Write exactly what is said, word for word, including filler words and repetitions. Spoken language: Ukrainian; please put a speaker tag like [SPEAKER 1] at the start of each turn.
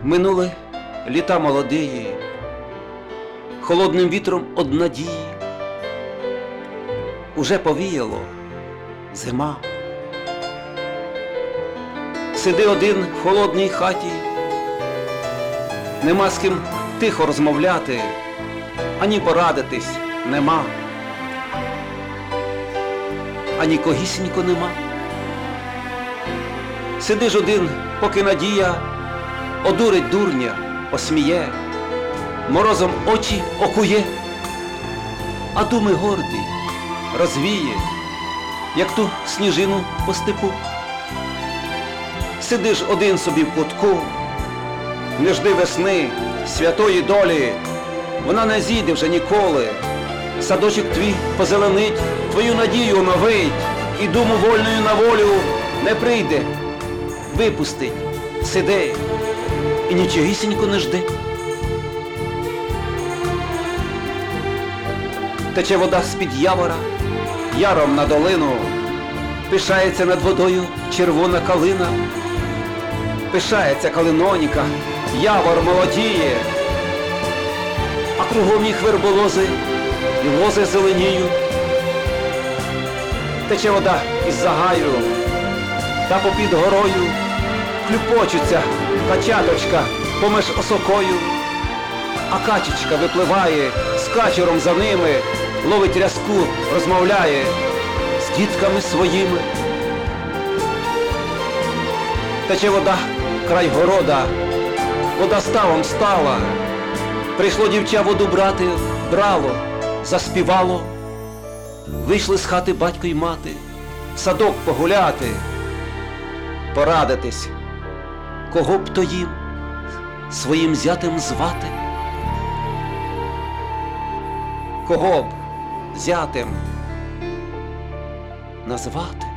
[SPEAKER 1] Минули літа молодії, холодним вітром од надії. Уже повіяло зима. Сиди один в холодній хаті, нема з ким тихо розмовляти, ані порадитись нема, ані когісінько нема. Сидиш один, поки надія одурить дурня, осміє, морозом очі окує, а думи гордий розвіє, як ту сніжину по степу. Сидиш один собі в кутку, не жди весни, святої долі, вона не зійде вже ніколи. Садочок твій позеленить, твою надію оновить, і думу вольною на волю не прийде, випустить. Сиди і нічогісінько не жди. Тече вода з-під явора, яром на долину, пишається над водою червона калина. Пишається калиноніка, явор молодіє, а кругом їх верболози і лози зеленіють. Тече вода із загаю, та попід горою хлюпочуться качаточка поміж осокою, а качечка випливає з качуром за ними, ловить рязку, розмовляє з дітками своїми. Тече вода край города, вода ставом стала, прийшло дівча воду брати, брало, заспівало. Вийшли з хати батько й мати, в садок погуляти, порадитись, кого б то їм своїм зятем звати, кого б зятем назвати.